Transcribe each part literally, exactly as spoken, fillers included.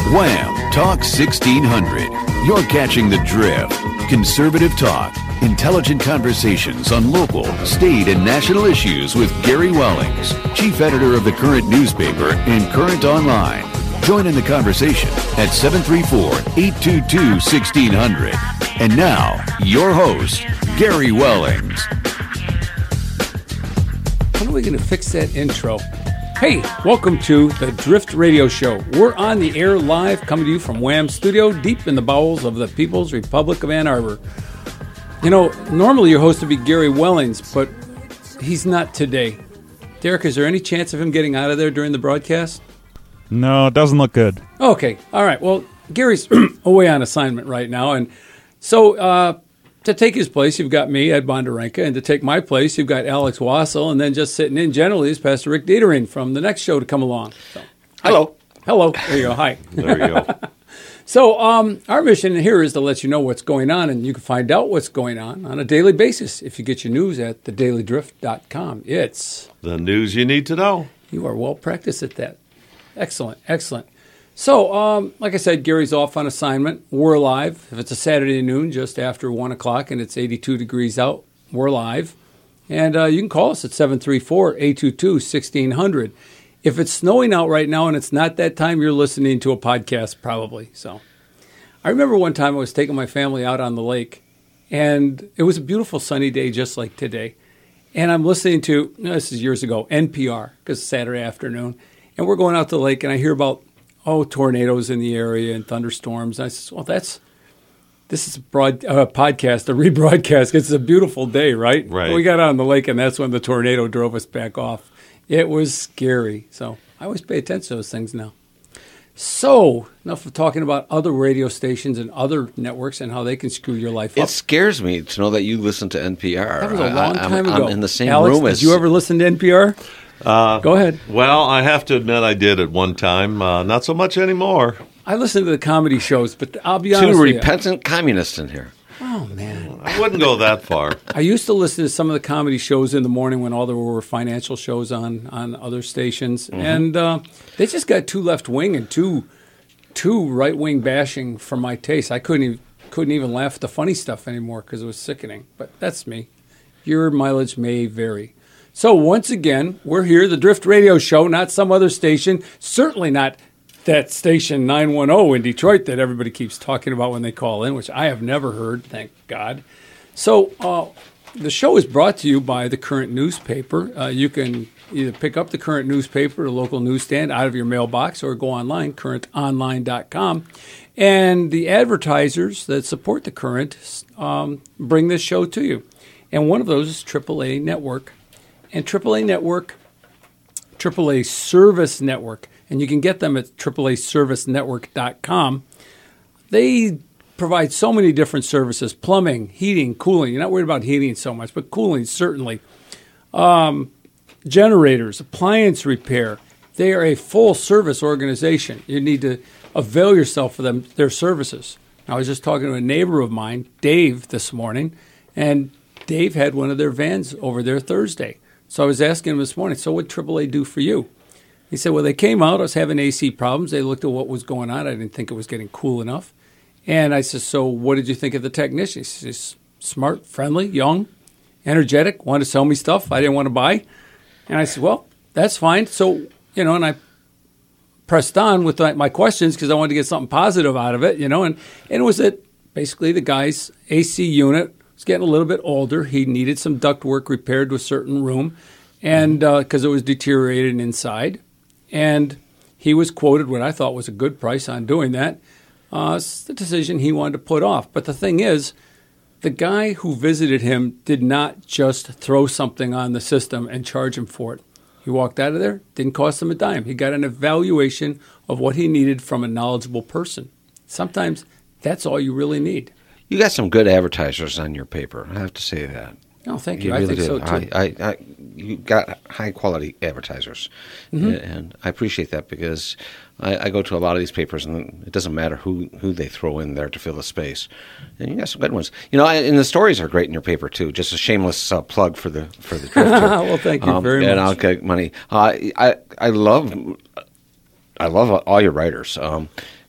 Wham! Talk sixteen hundred. You're catching the drift. Conservative talk. Intelligent conversations on local, state, and national issues with Gary Wellings, chief editor of the Current newspaper and Current Online. Join in the conversation at seven three four, eight two two, one six zero zero. And now, your host, Gary Wellings. When are we going to fix that intro? Hey, welcome to the Drift Radio Show. We're on the air live, coming to you from Wham Studio, deep in the bowels of the People's Republic of Ann Arbor. You know, normally your host would be Gary Wellings, but he's not today. Derek, is there any chance of him getting out of there during the broadcast? No, it doesn't look good. Okay, all right. Well, Gary's away on assignment right now, and so uh, to take his place, you've got me, Ed Bondarenka, and to take my place, you've got Alex Wassel, and then just sitting in generally is Pastor Rick Dietering from the next show to come along. So, Hello. Hi. Hello. There you go. Hi. There you go. So um, our mission here is to let you know what's going on, and you can find out what's going on on a daily basis if you get your news at the daily drift dot com. It's the news you need to know. You are well practiced at that. Excellent, excellent. So, um, like I said, Gary's off on assignment. We're live. If it's a Saturday noon just after one o'clock and it's eighty-two degrees out, we're live. And uh, you can call us at seven three four, eight two two, one six zero zero. If it's snowing out right now and it's not that time, you're listening to a podcast probably. So, I remember one time I was taking my family out on the lake, and it was a beautiful sunny day just like today. And I'm listening to, this is years ago, N P R, because it's Saturday afternoon. And we're going out to the lake, and I hear about, oh, tornadoes in the area and thunderstorms. And I said, well, that's, this is a broad, uh, podcast, a rebroadcast. It's a beautiful day, right? Right. Well, we got on the lake, and that's when the tornado drove us back off. It was scary. So I always pay attention to those things now. So enough of talking about other radio stations and other networks and how they can screw your life It up. scares me to know that you listen to N P R. That was a long I, time I'm, ago. I'm in the same Alex, room as... did you ever listen to N P R? Uh, Go ahead. Well, I have to admit I did at one time. Uh, not so much anymore. I listen to the comedy shows, but I'll be honest Two with you. repentant communists in here. Oh, man. I wouldn't go that far. I used to listen to some of the comedy shows in the morning when all there were financial shows on, on other stations. Mm-hmm. And uh, they just got too left-wing and too too right-wing bashing for my taste. I couldn't even, couldn't even laugh at the funny stuff anymore because it was sickening. But that's me. Your mileage may vary. So once again, we're here, the Drift Radio Show, not some other station, certainly not that station nine one zero in Detroit that everybody keeps talking about when they call in, which I have never heard, thank God. So uh, the show is brought to you by the Current newspaper. Uh, you can either pick up the Current newspaper at a local newsstand out of your mailbox or go online, current online dot com. And the advertisers that support the Current um, bring this show to you. And one of those is triple A Network. And triple A Network, triple A Service Network, and you can get them at triple A service network dot com. They provide so many different services, plumbing, heating, cooling. You're not worried about heating so much, but cooling certainly. Um, generators, appliance repair. They are a full-service organization. You need to avail yourself of them, their services. I was just talking to a neighbor of mine, Dave, this morning, and Dave had one of their vans over there Thursday. So I was asking him this morning, so what triple A do for you? He said, well, they came out. I was having A C problems. They looked at what was going on. I didn't think it was getting cool enough. And I said, so what did you think of the technician? He says, smart, friendly, young, energetic, wanted to sell me stuff I didn't want to buy. And I said, well, that's fine. So, you know, and I pressed on with my questions because I wanted to get something positive out of it, you know. And, and it was that basically the guy's A C unit was getting a little bit older. He needed some ductwork repaired to a certain room and because uh, it was deteriorated inside. And he was quoted what I thought was a good price on doing that. Uh, it's the decision he wanted to put off. But the thing is, the guy who visited him did not just throw something on the system and charge him for it. He walked out of there, didn't cost him a dime. He got an evaluation of what he needed from a knowledgeable person. Sometimes that's all you really need. You got some good advertisers on your paper, I have to say that. Oh, thank you. you I really think do. so, too. I, I, I, you got high-quality advertisers, Mm-hmm. and I appreciate that because I, I go to a lot of these papers, and it doesn't matter who, who they throw in there to fill the space. And you got some good ones. You know, and the stories are great in your paper, too. Just a shameless uh, plug for the for the Drift. Well, thank you um, very and much. And I'll get money. Uh, I, I love I love all your writers. Um,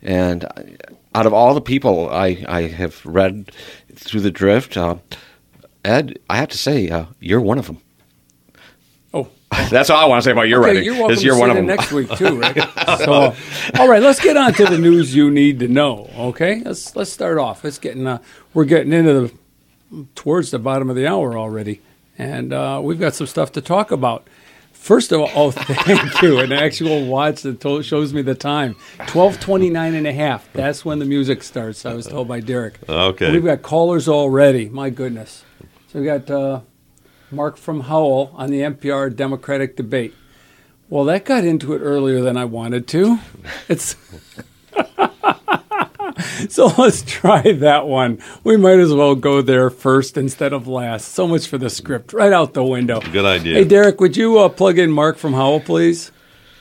And out of all the people I, I have read through the Drift, uh, Ed, I have to say, uh, you're one of them. Oh. That's all I want to say about your okay, writing. You're welcome is you're to one say of that them. next week, too, Rick. So, all right, let's get on to the news you need to know, okay? Let's let's start off. Let's get in, uh, we're getting into the towards the bottom of the hour already, and uh, we've got some stuff to talk about. First of all, oh, thank you. An actual watch that told, shows me the time. twelve twenty-nine and a half. That's when the music starts, I was told by Derek. Okay. And we've got callers already. My goodness. So we've got uh, Mark from Howell on the N P R Democratic debate. Well, that got into it earlier than I wanted to. It's So let's try that one. We might as well go there first instead of last. So much for the script. Right out the window. Good idea. Hey, Derek, would you uh, plug in Mark from Howell, please?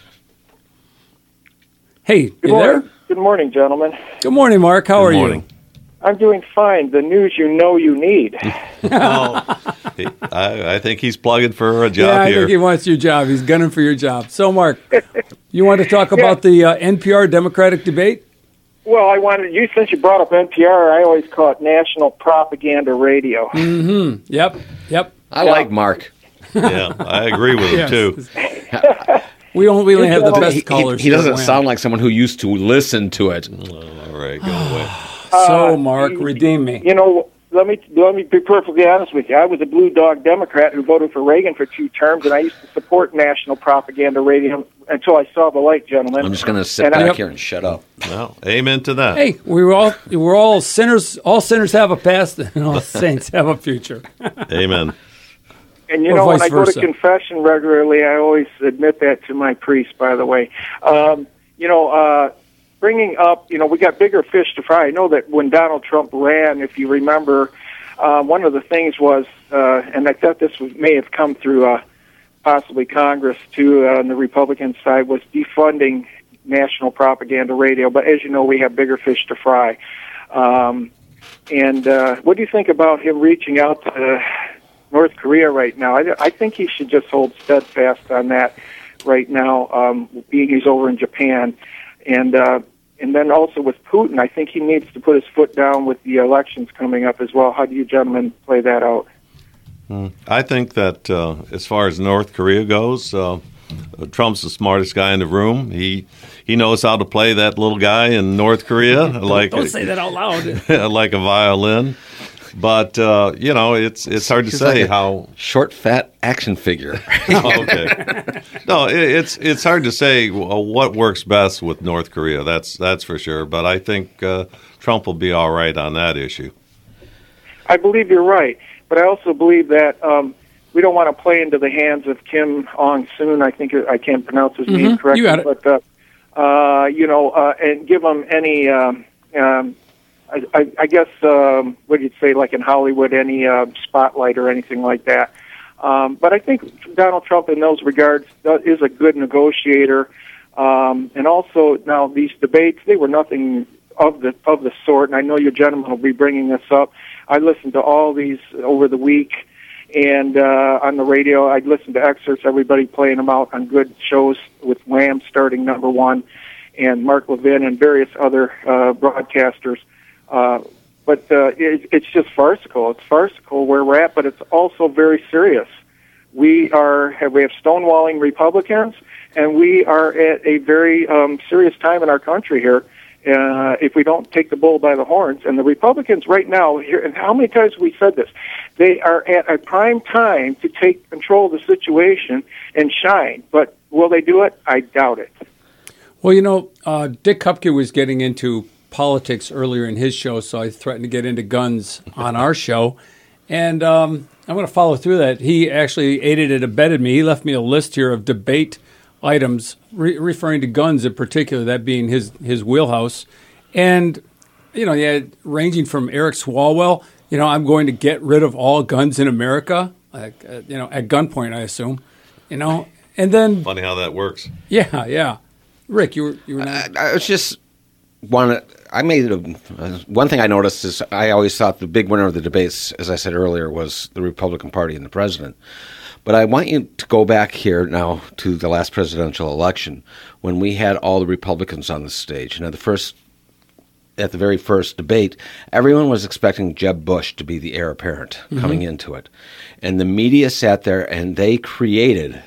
Hey, you Good morning. there? Good morning, gentlemen. Good morning, Mark. How Good are morning. you? I'm doing fine. The news you know you need. Well, he- I, I think he's plugging for a job yeah, I here. think he wants your job. He's gunning for your job. So, Mark, you want to talk about the uh, N P R Democratic debate? Well, I wanted you, since you brought up N P R, I always call it National Propaganda Radio. Mm-hmm. Yep. Yep. I like Mark. Yeah, I agree with him, Yes. too. We only, we only have the He- best He, callers. he here, doesn't Wham. sound like someone who used to listen to it. All right, go away. So, Uh, Mark, you- redeem me. You know, let me let me be perfectly honest with you. I was a blue dog Democrat who voted for Reagan for two terms, and I used to support National Propaganda Radio until I saw the light, gentlemen. I'm just going to sit And I- back Yep. here and shut up. Well, amen to that. Hey, we were all we're all sinners. All sinners have a past, and all saints have a future. Amen. And you Or know, when vice I go to versa. confession regularly, I always admit that to my priest, by the way. Um, you know, uh, bringing up, you know, we got bigger fish to fry. I know that when Donald Trump ran, if you remember, uh, one of the things was, uh, and I thought this was, may have come through uh, possibly Congress, too, uh, on the Republican side, was defunding National Propaganda Radio. But as you know, we have bigger fish to fry. Um, and uh, what do you think about him reaching out to North Korea right now? I, I think he should just hold steadfast on that right now, um, being he's over in Japan. And uh, and then also with Putin, I think he needs to put his foot down with the elections coming up as well. How do you gentlemen play that out? I think that uh, as far as North Korea goes, uh, Trump's the smartest guy in the room. He he knows how to play that little guy in North Korea like Don't say that out loud. like a violin. But uh, you know, it's it's hard to He's say like a how. Short, fat action figure. Oh, okay. No, it, it's it's hard to say what works best with North Korea. That's that's for sure. But I think uh, Trump will be all right on that issue. I believe you're right, but I also believe that um, we don't want to play into the hands of Kim Jong Soon. I think I can't pronounce his name Mhm, correctly, you got it. but uh, uh, you know, uh, and give him any. Um, um, I, I, I guess um, what do you say, like in Hollywood, any uh, spotlight or anything like that. Um, but I think Donald Trump, in those regards, uh, is a good negotiator. Um, and also, now these debates, they were nothing of the of the sort. And I know you gentlemen will be bringing this up. I listened to all these over the week, and uh, on the radio, I'd listen to excerpts. Everybody playing them out on good shows with Wham starting number one, and Mark Levin and various other uh, broadcasters. Uh, but uh, it, it's just farcical. It's farcical where we're at, but it's also very serious. We are have, we have stonewalling Republicans, and we are at a very um, serious time in our country here. Uh, if we don't take the bull by the horns, and the Republicans right now, here, and how many times we said this, they are at a prime time to take control of the situation and shine. But will they do it? I doubt it. Well, you know, uh, Dick Kupke was getting into politics earlier in his show, so I threatened to get into guns on our show. And um, I'm going to follow through that. He actually aided and abetted me. He left me a list here of debate items re- referring to guns in particular, that being his, his wheelhouse. And, you know, yeah, ranging from Eric Swalwell, you know, I'm going to get rid of all guns in America, like, uh, you know, at gunpoint, I assume, you know. And then, Funny how that works. yeah, yeah. Rick, you were, you were not... I, I was just one. I made a, uh, one thing I noticed is I always thought the big winner of the debates, as I said earlier, was the Republican Party and the president. But I want you to go back here now to the last presidential election when we had all the Republicans on the stage. Now, the first at the very first debate, everyone was expecting Jeb Bush to be the heir apparent mm-hmm. coming into it. And the media sat there and they created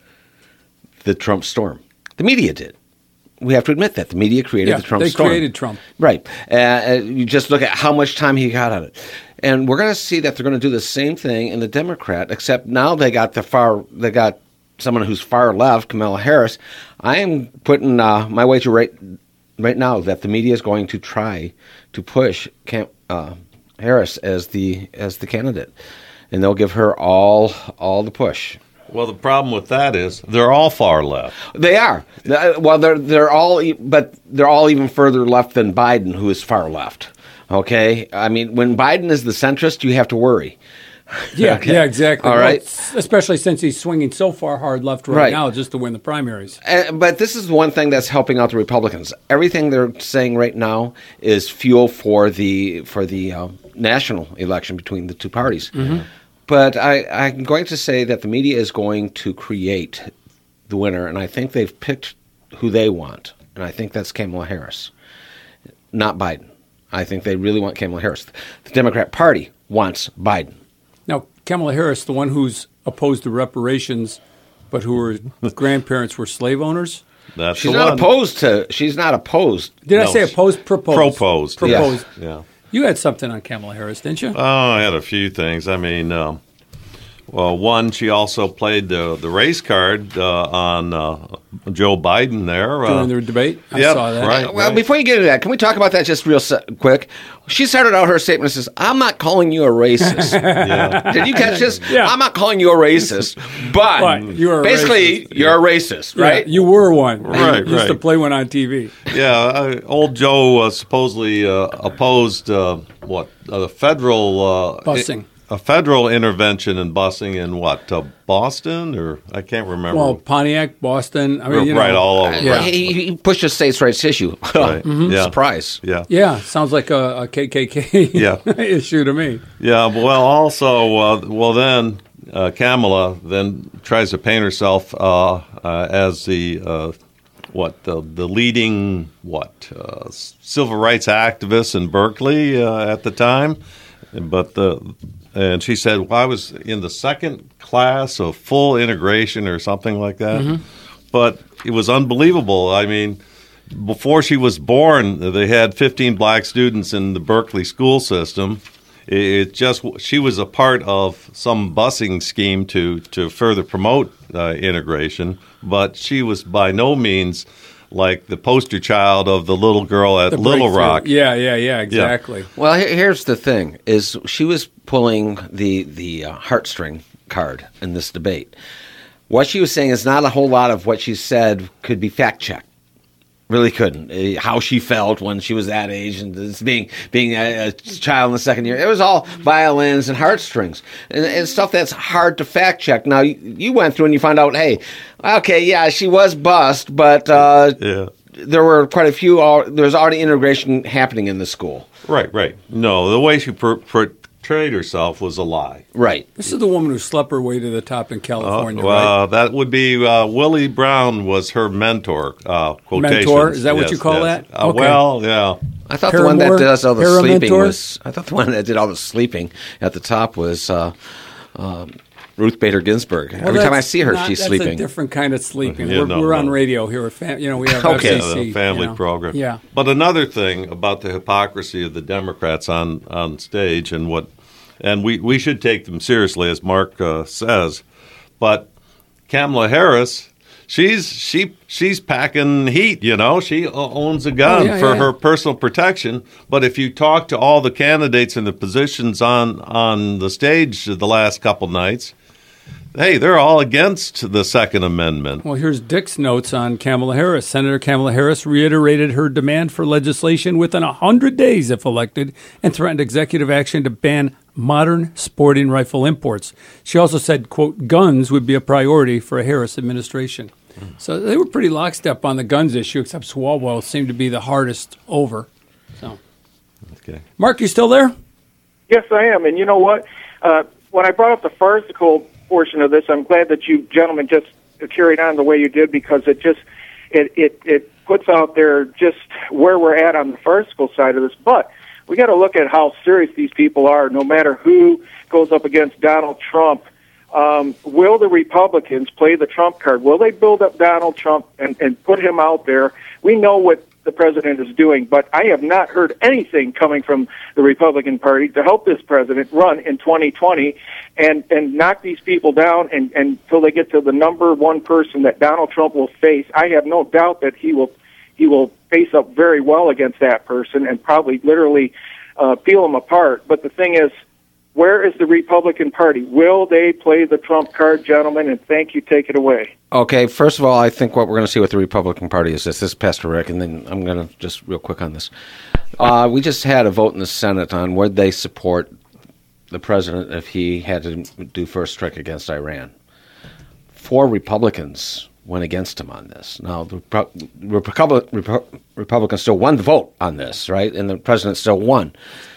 the Trump storm. The media did. We have to admit that. The media created yeah, the Trump they storm. They created Trump. Right. Uh, you just look at how much time he got on it. And we're going to see that they're going to do the same thing in the Democrat, except now they got the far, they got someone who's far left, Kamala Harris. I am putting uh, my wager right, right now that the media is going to try to push Cam, uh, Harris as the as the candidate, and they'll give her all all the push. Well, the problem with that is they're all far left. They are. Well, they're they're all, but they're all even further left than Biden, who is far left. Okay, I mean, when Biden is the centrist, you have to worry. Yeah, okay. yeah, exactly. All right, well, especially since he's swinging so far hard left right, right. now just to win the primaries. Uh, but this is one thing that's helping out the Republicans. Everything they're saying right now is fuel for the for the uh, national election between the two parties. Mm-hmm. But I, I'm going to say that the media is going to create the winner, and I think they've picked who they want, and I think that's Kamala Harris, not Biden. I think they really want Kamala Harris. The Democrat Party wants Biden. Now, Kamala Harris, the one who's opposed to reparations, but whose grandparents were slave owners? That's she's the not one. opposed to. She's not opposed. Did no, I say opposed? Proposed. Proposed. Proposed. Yeah. yeah. You had something on Kamala Harris, didn't you? Oh, I had a few things. I mean, um, well, one, she also played the the race card uh, on uh, Joe Biden there. Uh, During their debate? I yep, saw that. Right, well, right. before you get into that, can we talk about that just real se- quick? She started out her statement and says, I'm not calling you a racist. yeah. Did you catch this? Yeah. I'm not calling you a racist, but, but you're a basically, racist. you're a racist, right? Yeah, you were one. Right, You used to right. play one on T V. Yeah, uh, old Joe uh, supposedly uh, opposed uh, what a federal uh, Busing. a federal intervention in busing in what uh, Boston or I can't remember. Well, Pontiac, Boston. I mean, you right, know, all over. Yeah. He, he pushed a states' rights issue. Right. Mm-hmm. Yeah. Surprise. Yeah, Yeah, sounds like a, a K K K Yeah. issue to me. yeah. Well, also, uh, well then uh, Kamala then tries to paint herself uh, uh, as the. Uh, What the the leading what uh, civil rights activist in Berkeley uh, at the time, but the and she said, well, I was in the second class of full integration or something like that, mm-hmm. but it was unbelievable. I mean, before she was born, they had fifteen black students in the Berkeley school system. It just she was a part of some busing scheme to to further promote uh, integration, but she was by no means like the poster child of the little girl at The Little breakthrough. Rock. Yeah, yeah, yeah, exactly. Well, he- here's the thing: is she was pulling the the uh, heartstring card in this debate. What she was saying is not a whole lot of what she said could be fact checked. Really couldn't. Uh, How she felt when she was that age and this being being a, a child in the second year. It was all violins and heartstrings and, and stuff that's hard to fact check. Now, you, you went through and you found out, hey, okay, yeah, she was bussed, but uh, Yeah. there were quite a few, al- there was already integration happening in the school. Right, right. No, the way she per- portrayed herself was a lie. Right. This is the woman who slept her way to the top in California, Uh, well, right? that would be uh, Willie Brown was her mentor. Uh, quotations. Mentor? Is that what Yes, you call yes. that? Uh, Okay. Well, yeah. I thought the one Paramore? that does all the Paramentor? sleeping was. I thought the one that did all the sleeping at the top was uh, um, Ruth Bader Ginsburg. Well, Every time I that's see her, not- she's that's sleeping. a different kind of sleeping. Yeah, we're no, we're on no. radio here. At fam- you know, we have Okay. F C C, Yeah, the family you know. program. Yeah. But another thing about the hypocrisy of the Democrats on, on stage and what, and we, we should take them seriously, as Mark uh, says, but Kamala Harris, she's she she's packing heat. You know, she owns a gun Oh, yeah, for yeah. her personal protection. But if you talk to all the candidates in the positions on on the stage the last couple nights, hey, they're all against the Second Amendment. Well, here's Dick's notes on Kamala Harris. Senator Kamala Harris reiterated her demand for legislation within one hundred days if elected and threatened executive action to ban modern sporting rifle imports. She also said, quote, guns would be a priority for a Harris administration. So they were pretty lockstep on the guns issue, except Swalwell seemed to be the hardest over. So, Okay. Mark, you still there? Yes, I am. And you know what? Uh, when I brought up the farcical portion of this, I'm glad that you gentlemen just carried on the way you did because it just it, it, it puts out there just where we're at on the farcical side of this. But we got to look at how serious these people are, no matter who goes up against Donald Trump. Um, will the Republicans play the Trump card? Will they build up Donald Trump and, and put him out there? We know what the president is doing, but I have not heard anything coming from the Republican Party to help this president run in twenty twenty and, and knock these people down and, and until they get to the number one person that Donald Trump will face. I have no doubt that he will he will face up very well against that person and probably literally uh, peel him apart. But the thing is, where is the Republican Party? Will they play the Trump card, gentlemen? And thank you. Take it away. Okay, first of all, I think what we're going to see with the Republican Party is this. This is Pastor Rick, and then I'm going to just real quick on this. Uh, we just had a vote in the Senate on would they support the president if he had to do first strike against Iran. Four Republicans went against him on this. Now, the Repu- Repu- Republicans still won the vote on this, right? And the president still won.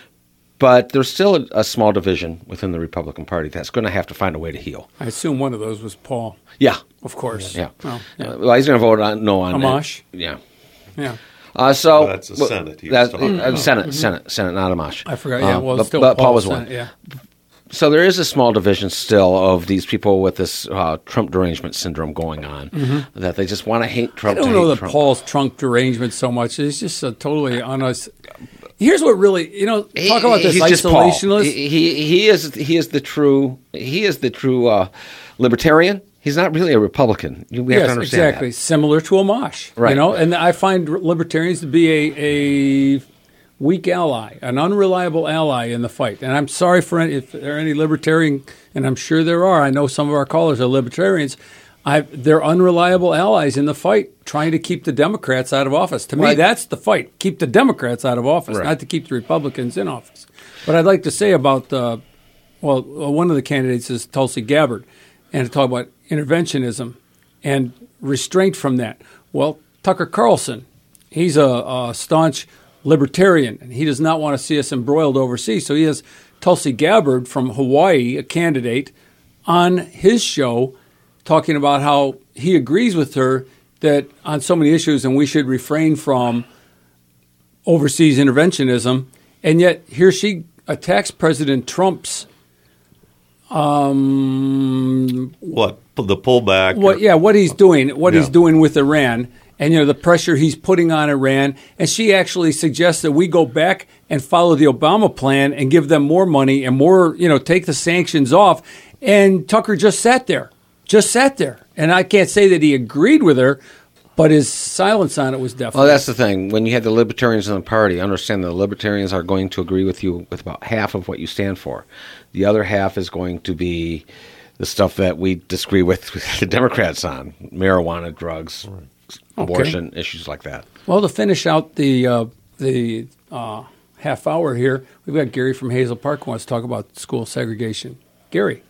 But there's still a, a small division within the Republican Party that's going to have to find a way to heal. I assume one of those was Paul. Yeah. Of course. Yeah. Well, yeah. Uh, well, he's going to vote on no on Amash. It. Yeah. Yeah. Uh, so Well, that's the well, Senate he was that's- talking uh, about. Senate, Mm-hmm. Senate, Senate, not Amash. I forgot. Yeah. Uh, Well, but, still but Paul Paul was Senate, one. Yeah. So there is a small division still of these people with this uh, Trump derangement syndrome going on, mm-hmm. that they just want to hate Trump. I don't to know hate that Trump. Paul's Trump derangement so much. It's just a totally honest. Here's what really, you know, He- talk about this he's just Paul. isolationist. He, he he is he is the true he is the true uh, libertarian. He's not really a Republican. We have yes, to understand exactly. that. Similar to Amash, Right. You know, and I find libertarians to be a, a weak ally, an unreliable ally in the fight. And I'm sorry for any, if there are any libertarian, and I'm sure there are. I know some of our callers are libertarians. I, they're unreliable allies in the fight, trying to keep the Democrats out of office. To me, Right. that's the fight: keep the Democrats out of office, Right. not to keep the Republicans in office. But I'd like to say about uh, well, one of the candidates is Tulsi Gabbard, and to talk about interventionism and restraint from that. Well, Tucker Carlson, he's a, a staunch libertarian, and he does not want to see us embroiled overseas. So he has Tulsi Gabbard from Hawaii, a candidate, on his show talking about how he agrees with her that on so many issues and we should refrain from overseas interventionism. And yet here she attacks President Trump's um, What the pullback? what, yeah, what he's doing, what he's Yeah. doing with Iran, and you know the pressure he's putting on Iran. And she actually suggests that we go back and follow the Obama plan and give them more money and more, you know, take the sanctions off. And Tucker just sat there, just sat there, and I can't say that he agreed with her, but his silence on it was definitely. Well, that's the thing. When you have the libertarians in the party, understand that the libertarians are going to agree with you with about half of what you stand for. The other half is going to be the stuff that we disagree with, with the Democrats on: marijuana, drugs, abortion, issues like that. Well, to finish out the uh, the uh, half hour here, we've got Gary from Hazel Park who wants to talk about school segregation. Gary.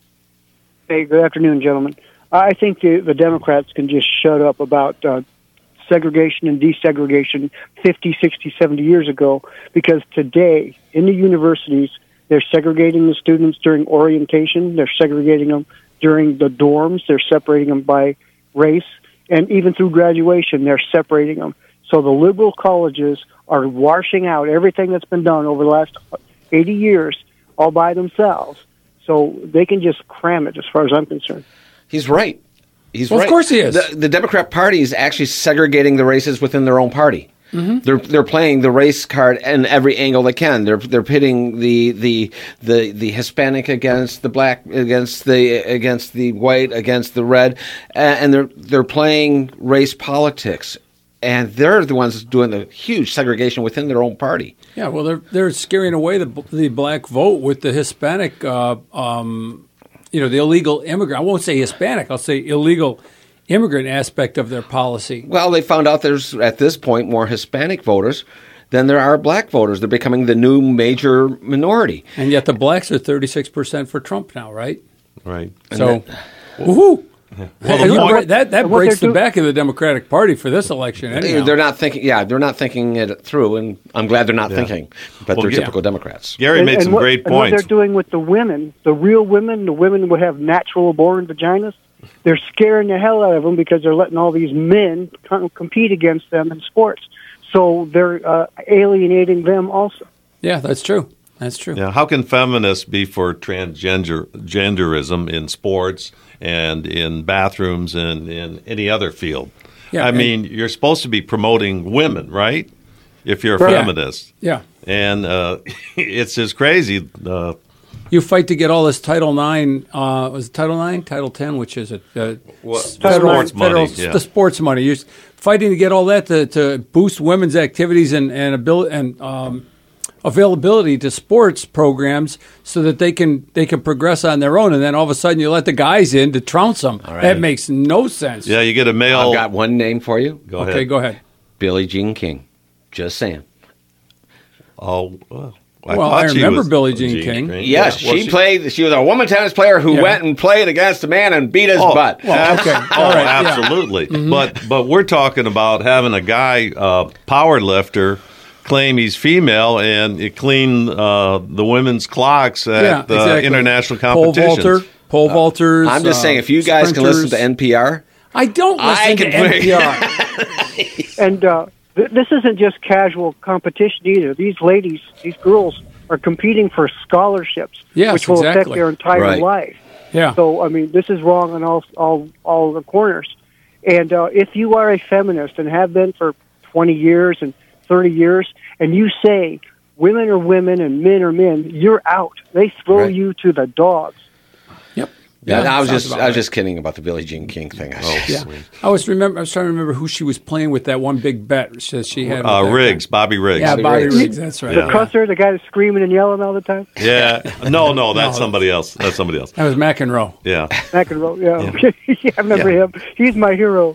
Hey, good afternoon, gentlemen. I think the, the Democrats can just shut up about uh, segregation and desegregation fifty, sixty, seventy years ago, because today in the universities, they're segregating the students during orientation, they're segregating them during the dorms, they're separating them by race, and even through graduation, they're separating them. So the liberal colleges are washing out everything that's been done over the last eighty years all by themselves. So they can just cram it, as far as I'm concerned. He's right. He's Well, of right. course he is. The, the Democrat Party is actually segregating the races within their own party. Mm-hmm. They're they're playing the race card in every angle they can. They're they're pitting the the the, the Hispanic against the black, against the against the white, against the red, and they're they're playing race politics. And they're the ones doing the huge segregation within their own party. Yeah, well, they're they're scaring away the the black vote with the Hispanic, uh, um, you know, the illegal immigrant. I won't say Hispanic. I'll say illegal immigrant aspect of their policy. Well, they found out there's at this point more Hispanic voters than there are black voters. They're becoming the new major minority. And yet the blacks are thirty-six percent for Trump now, right? Right. So, woohoo! Well, And the point- that that what breaks the they're do- back of the Democratic Party for this election. Anyhow. They're not thinking. Yeah, they're not thinking it through, and I'm glad they're not Yeah. thinking. But Well, they're yeah. typical Democrats. Gary And- made and some what, great and what points. they're doing with the women, the real women, the women would have natural born vaginas. they're scaring the hell out of them because they're letting all these men com- compete against them in sports. So they're uh, alienating them also. Yeah, that's true. That's true. Yeah, how can feminists be for transgender genderism in sports and in bathrooms and in any other field? Yeah, I and- mean, you're supposed to be promoting women, right? If you're a Right. feminist. Yeah. And uh, it's just crazy. Uh, You fight to get all this Title nine, uh, was it Title nine? Title ten, which is it? Uh, What? s- Sports money, yeah. The sports money. You're fighting to get all that to, to boost women's activities and, and, ability, and um, availability to sports programs so that they can they can progress on their own. And then all of a sudden you let the guys in to trounce them. right. That makes no sense. yeah, you get a male. I've got one name for you. Go Okay, ahead. go ahead. Billie Jean King. Just saying. Oh, well. I, Well, thought I she remember was Billie Jean King. Yes, Yeah, was she, played. She was a woman tennis player who Yeah. went and played against a man and beat his Oh, butt. Well, okay. Oh, All right. yeah. absolutely. But but we're talking about having a guy, uh, power lifter, claim he's female and it clean uh, the women's clocks at Yeah, the exactly. international Pole competitions. vaulter, pole vaulters. I'm just uh, saying, if you guys can listen sprinters. to N P R, I don't listen I to can N P R. And uh, th- this isn't just casual competition either. These ladies, these girls, are competing for scholarships, Yes, which will affect exactly. their entire Right. life. Yeah. So, I mean, this is wrong on all all all the corners. And uh, if you are a feminist and have been for twenty years and thirty years, and you say women are women and men are men, you're out. They throw Right. you to the dogs. Yep. yeah, I was sounds just about I was right. just kidding about the Billie Jean King thing. Oh, Yeah, sweet. I was remember. I was trying to remember who she was playing with. That one big bet she, she had. Uh, with that Riggs, guy. Bobby Riggs. Yeah, Bobby Bobby Riggs. Riggs. That's right. The Yeah. cusser, the guy that's screaming and yelling all the time. Yeah. No, no, that's No. somebody else. That's somebody else. That was McEnroe. Yeah. McEnroe, yeah. yeah, I remember Yeah. him. He's my hero.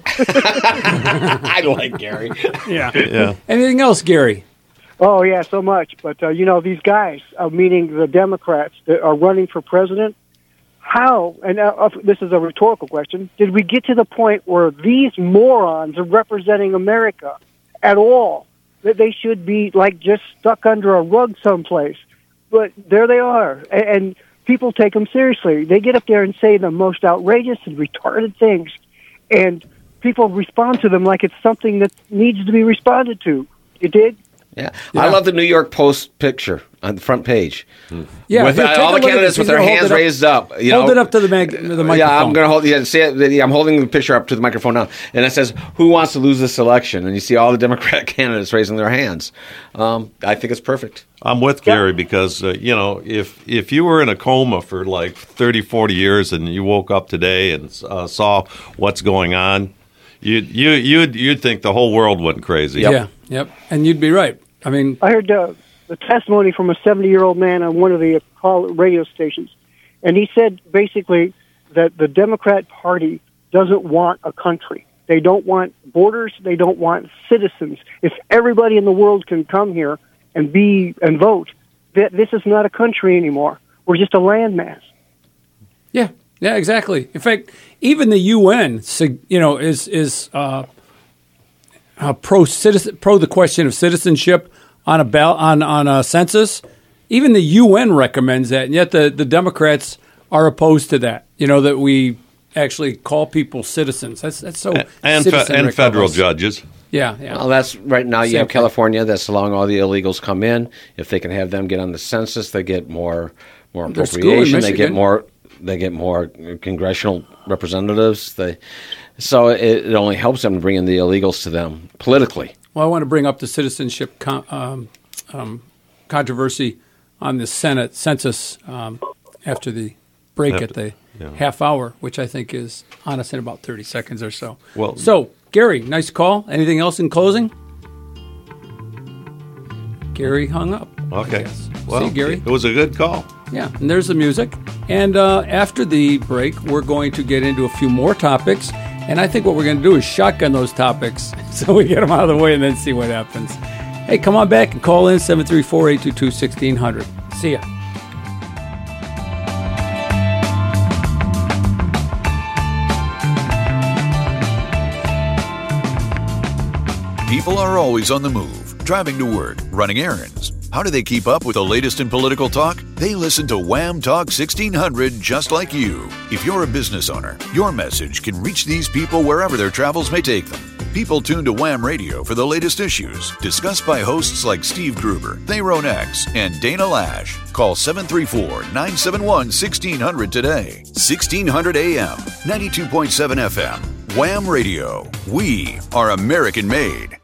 I like Gary. Yeah. Yeah. Anything else, Gary? Oh, yeah, so much. But, uh, you know, these guys, uh, meaning the Democrats that are running for president, how, and uh, uh, this is a rhetorical question, did we get to the point where these morons are representing America at all? That they should be, like, just stuck under a rug someplace. But there they are. And, and people take them seriously. They get up there and say the most outrageous and retarded things. And people respond to them like it's something that needs to be responded to. You did? Yeah. I love the New York Post picture on the front page. Yeah, with here, uh, take all a the look at candidates this. with He's their gonna hold hands it up. raised up. You Hold know? it up to the mag- the microphone. Yeah, I'm going to hold. Yeah, see it. I'm holding the picture up to the microphone now, and it says, "Who wants to lose this election?" And you see all the Democratic candidates raising their hands. Um, I think it's perfect. I'm with Gary because, uh, you know, if if you were in a coma for like thirty, forty years and you woke up today and uh, saw what's going on, you'd, you, you'd, you'd think the whole world went crazy. Yeah. Yep. And you'd be right. I mean, I heard uh, the testimony from a seventy-year-old man on one of the call radio stations, and he said basically that the Democrat Party doesn't want a country. They don't want borders. They don't want citizens. If everybody in the world can come here and be and vote, that this is not a country anymore. We're just a landmass. yeah, yeah, exactly. In fact, even the U N, sig- you know, is is uh, uh, pro citizen, pro the question of citizenship on a ball, on on a census. Even the U N recommends that, and yet the, the Democrats are opposed to that. You know, that we actually call people citizens. That's that's so And, and, fe- citizen-rick and federal of us. judges. Yeah, yeah. Well, that's right now. You Same have thing. California that's allowing all the illegals come in. If they can have them get on the census, they get more more There's school in appropriation. They get Michigan. more. They get more congressional representatives. They so it, it only helps them to bring in the illegals to them politically. Well, I want to bring up the citizenship con- um, um, controversy on the Senate census um, after the break After- at the yeah. half hour, which I think is on us in about thirty seconds or so. Well- so Gary, nice call. Anything else in closing? Gary hung up. Okay. Yes. Well, See, Gary? it was a good call. Yeah, and there's the music. And uh, after the break, we're going to get into a few more topics. And I think what we're going to do is shotgun those topics so we get them out of the way and then see what happens. Hey, come on back and call in seven three four, eight two two, one six zero zero. See ya. People are always on the move, driving to work, running errands. How do they keep up with the latest in political talk? They listen to Wham Talk sixteen hundred just like you. If you're a business owner, your message can reach these people wherever their travels may take them. People tune to Wham Radio for the latest issues, discussed by hosts like Steve Gruber, Theron X, and Dana Lash. Call seven three four, nine seven one, one six zero zero today. sixteen hundred A M, ninety-two point seven F M. Wham Radio. We are American made.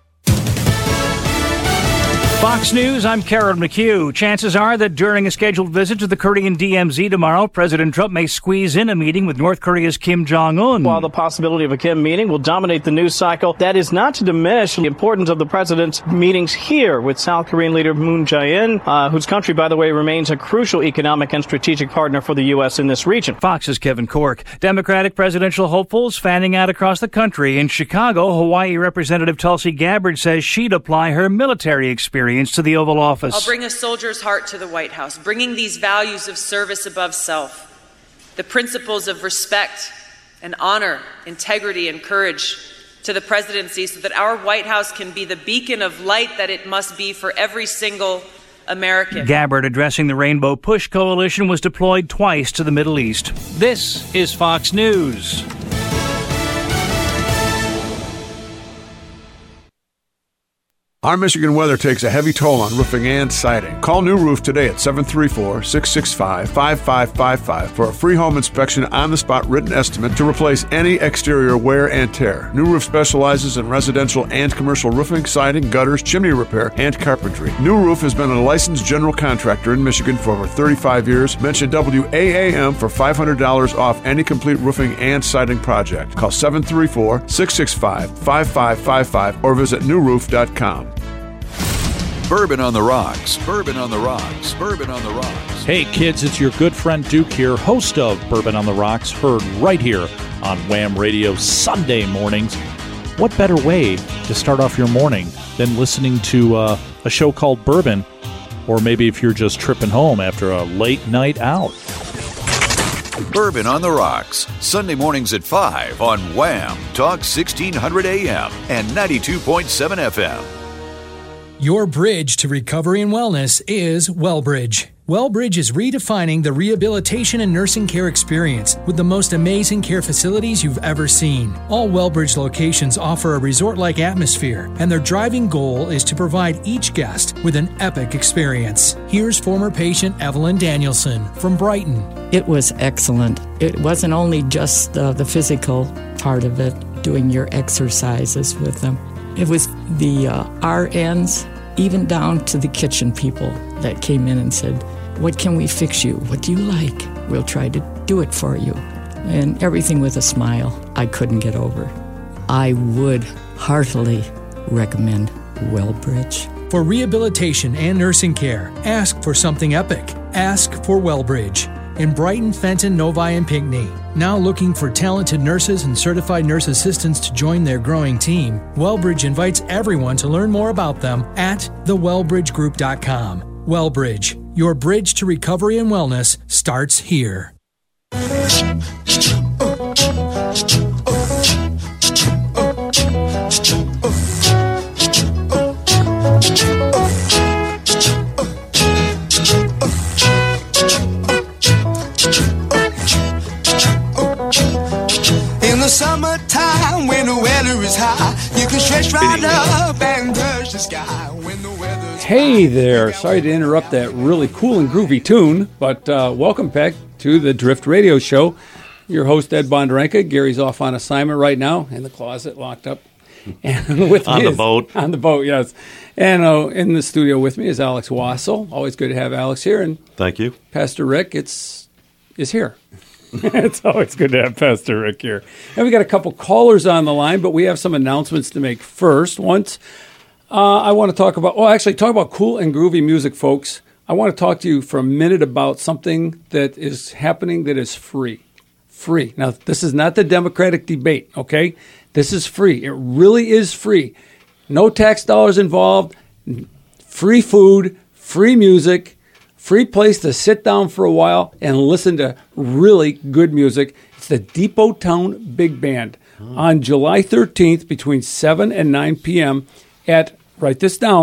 Fox News, I'm Karen McHugh. Chances are that during a scheduled visit to the Korean D M Z tomorrow, President Trump may squeeze in a meeting with North Korea's Kim Jong-un. While the possibility of a Kim meeting will dominate the news cycle, that is not to diminish the importance of the president's meetings here with South Korean leader Moon Jae-in, uh, whose country, by the way, remains a crucial economic and strategic partner for the U S in this region. Fox's Kevin Cork. Democratic presidential hopefuls fanning out across the country. In Chicago, Hawaii Representative Tulsi Gabbard says she'd apply her military experience to the Oval Office. I'll bring a soldier's heart to the White House, bringing these values of service above self, the principles of respect and honor, integrity and courage to the presidency so that our White House can be the beacon of light that it must be for every single American. Gabbard, addressing the Rainbow Push Coalition, was deployed twice to the Middle East. This is Fox News. Our Michigan weather takes a heavy toll on roofing and siding. Call New Roof today at seven three four, six six five, five five five five for a free home inspection on-the-spot written estimate to replace any exterior wear and tear. New Roof specializes in residential and commercial roofing, siding, gutters, chimney repair, and carpentry. New Roof has been a licensed general contractor in Michigan for over thirty-five years. Mention W A A M for five hundred dollars off any complete roofing and siding project. Call seven three four, six six five, five five five five or visit new roof dot com. Bourbon on the Rocks, Bourbon on the Rocks, Bourbon on the Rocks. Hey kids, it's your good friend Duke here, host of Bourbon on the Rocks, heard right here on Wham Radio Sunday mornings. What better way to start off your morning than listening to uh, a show called Bourbon, or maybe if you're just tripping home after a late night out. Bourbon on the Rocks, Sunday mornings at five on Wham Talk sixteen hundred A M and ninety-two point seven F M. Your bridge to recovery and wellness is WellBridge. WellBridge is redefining the rehabilitation and nursing care experience with the most amazing care facilities you've ever seen. All WellBridge locations offer a resort-like atmosphere, and their driving goal is to provide each guest with an epic experience. Here's former patient Evelyn Danielson from Brighton. It was excellent. It wasn't only just uh, the physical part of it, doing your exercises with them. It was the uh, R Ns, even down to the kitchen people that came in and said, "What can we fix you? What do you like? We'll try to do it for you." And everything with a smile I couldn't get over. I would heartily recommend WellBridge. For rehabilitation and nursing care, ask for something epic. Ask for WellBridge. In Brighton, Fenton, Novi, and Pinckney. Now looking for talented nurses and certified nurse assistants to join their growing team, WellBridge invites everyone to learn more about them at the well bridge group dot com. WellBridge, your bridge to recovery and wellness starts here. Summertime when the weather is high, you can stretch right up and touch the sky when the weather's Hey there, sorry to interrupt that really cool and groovy tune, but uh, welcome back to the Drift Radio Show. Your host, Ed Bondarenka. Gary's off on assignment right now, in the closet, locked up. And with on me the is, boat. On the boat, yes. And uh, in the studio with me is Alex Wassel. Always good to have Alex here. And thank you. Pastor Rick it's is here. It's always good to have Pastor Rick here. And we got a couple callers on the line, but we have some announcements to make first. Once, uh, I want to talk about, oh, actually, talk about cool and groovy music, folks. I want to talk to you for a minute about something that is happening that is free. Free. Now, this is not the Democratic debate, okay? This is free. It really is free. No tax dollars involved, free food, free music, free place to sit down for a while and listen to really good music. It's the Depot Town Big Band on July thirteenth between seven and nine p.m. at, write this down,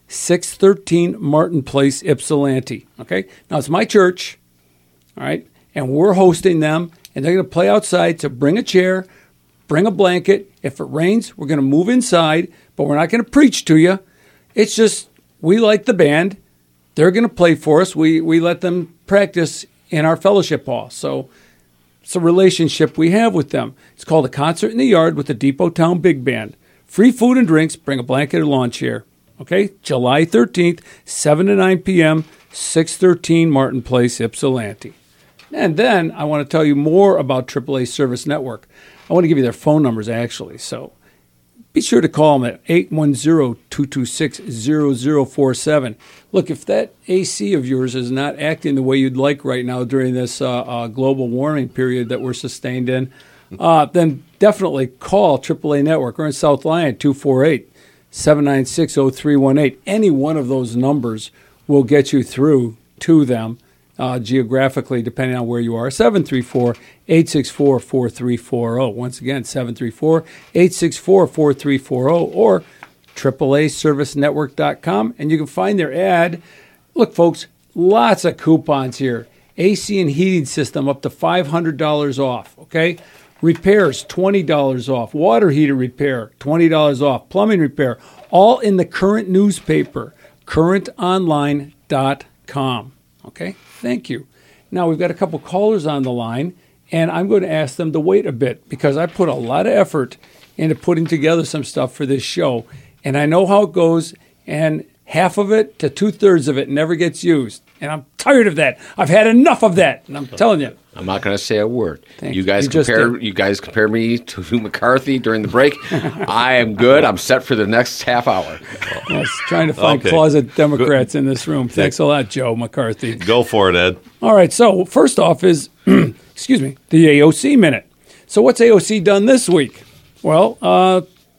six thirteen Martin Place, Ypsilanti. Okay? Now, it's my church, all right? And we're hosting them, and they're going to play outside, so bring a chair, bring a blanket. If it rains, we're going to move inside, but we're not going to preach to you. It's just, we like the band. They're going to play for us. We we let them practice in our fellowship hall. So it's a relationship we have with them. It's called A Concert in the Yard with the Depot Town Big Band. Free food and drinks. Bring a blanket or lawn chair. Okay? July thirteenth, seven to nine p.m., six thirteen Martin Place, Ypsilanti. And then I want to tell you more about triple A Service Network. I want to give you their phone numbers, actually. So be sure to call them at eight one zero, two two six, zero zero four seven. Look, if that A C of yours is not acting the way you'd like right now during this uh, uh, global warming period that we're sustained in, uh, then definitely call triple A Network. We're in South Lyon, two four eight, seven nine six, zero three one eight. Any one of those numbers will get you through to them uh, geographically, depending on where you are. seven three four, eight six four, four three four zero. Once again, seven three four, eight six four, four three four zero, or triple A service network dot com, and you can find their ad. Look, folks, lots of coupons here. A C and heating system up to five hundred dollars off, okay? Repairs, twenty dollars off. Water heater repair, twenty dollars off. Plumbing repair, all in the current newspaper, current online dot com, okay? Thank you. Now, we've got a couple callers on the line, and I'm going to ask them to wait a bit because I put a lot of effort into putting together some stuff for this show, and I know how it goes, and half of it to two-thirds of it never gets used, and I'm tired of that. I've had enough of that, and I'm telling you. I'm not going to say a word. Thank you guys you. You compare you guys compare me to Hugh McCarthy during the break. I am good. I'm set for the next half hour. I was trying to find Okay. closet Democrats in this room. Thanks a lot, Joe McCarthy. Go for it, Ed. All right, so first off is, excuse me, the A O C Minute. So what's A O C done this week? Well, uh,